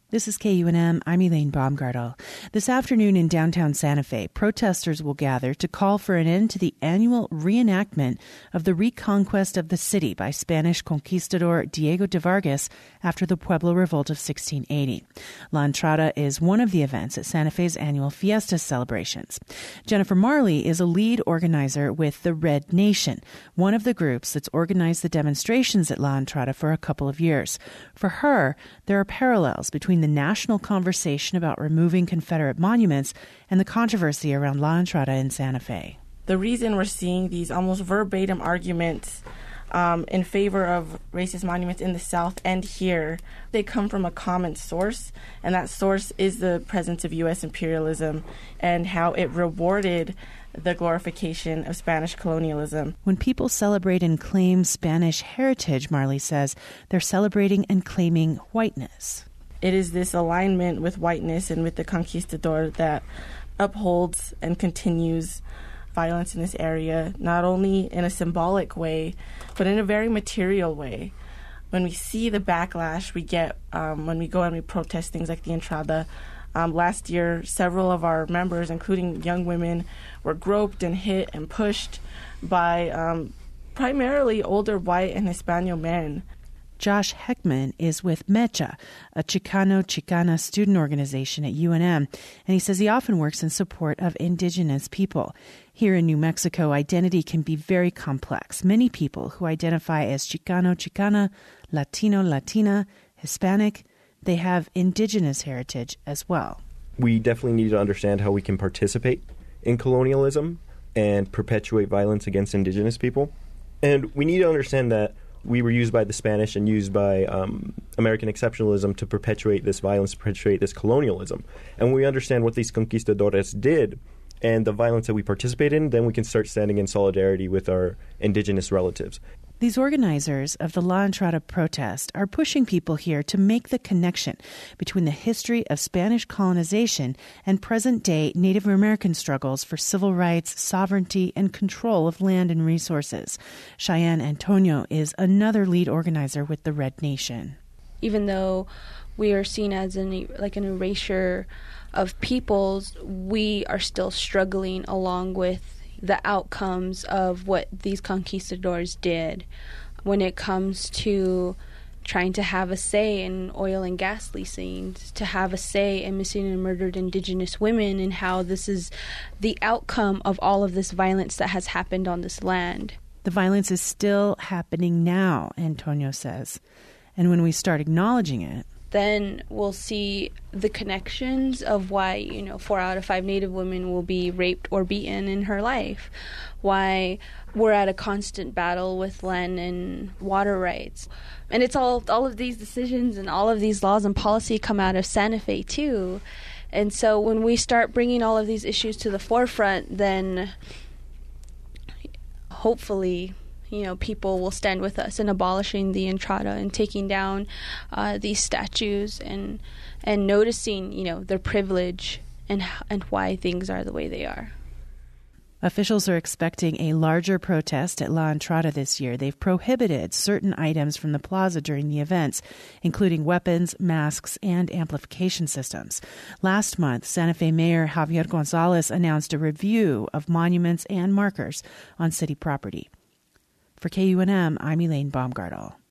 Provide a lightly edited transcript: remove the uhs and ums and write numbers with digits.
This is KUNM. I'm Elaine Baumgartel. This afternoon in downtown Santa Fe, protesters will gather to call for an end to the annual reenactment of the reconquest of the city by Spanish conquistador Diego de Vargas after the Pueblo Revolt of 1680. La Entrada is one of the events at Santa Fe's annual Fiesta celebrations. Jennifer Marley is a lead organizer with the Red Nation, one of the groups that's organized the demonstrations at La Entrada for a couple of years. For her, there are parallels between the national conversation about removing Confederate monuments and the controversy around La Entrada in Santa Fe. The reason we're seeing these almost verbatim arguments in favor of racist monuments in the South and here, they come from a common source, and that source is the presence of U.S. imperialism and how it rewarded the glorification of Spanish colonialism. When people celebrate and claim Spanish heritage, Marley says, they're celebrating and claiming whiteness. It is this alignment with whiteness and with the conquistador that upholds and continues violence in this area, not only in a symbolic way, but in a very material way. When we see the backlash we get when we go and we protest things like the Entrada, last year, several of our members, including young women, were groped and hit and pushed by primarily older white and Hispano men. Josh Heckman is with MECHA, a Chicano-Chicana student organization at UNM, and he says he often works in support of indigenous people. Here in New Mexico, identity can be very complex. Many people who identify as Chicano-Chicana, Latino-Latina, Hispanic, they have indigenous heritage as well. We definitely need to understand how we can participate in colonialism and perpetuate violence against indigenous people. And we need to understand that we were used by the Spanish and used by American exceptionalism to perpetuate this violence, to perpetuate this colonialism. And when we understand what these conquistadores did and the violence that we participate in, then we can start standing in solidarity with our indigenous relatives. These organizers of the La Entrada protest are pushing people here to make the connection between the history of Spanish colonization and present-day Native American struggles for civil rights, sovereignty, and control of land and resources. Cheyenne Antonio is another lead organizer with the Red Nation. Even though we are seen as an erasure of peoples, we are still struggling along with the outcomes of what these conquistadors did when it comes to trying to have a say in oil and gas leasing, to have a say in missing and murdered indigenous women, and how this is the outcome of all of this violence that has happened on this land. The violence is still happening now, Antonio says. And when we start acknowledging it, then we'll see the connections of why, 4 out of 5 Native women will be raped or beaten in her life, why we're at a constant battle with land and water rights. And it's all of these decisions and all of these laws and policy come out of Santa Fe, too. And so when we start bringing all of these issues to the forefront, then hopefully people will stand with us in abolishing the Entrada and taking down these statues and noticing, their privilege and why things are the way they are. Officials are expecting a larger protest at La Entrada this year. They've prohibited certain items from the plaza during the events, including weapons, masks, and amplification systems. Last month, Santa Fe Mayor Javier Gonzalez announced a review of monuments and markers on city property. For KUNM, I'm Elaine Baumgartel.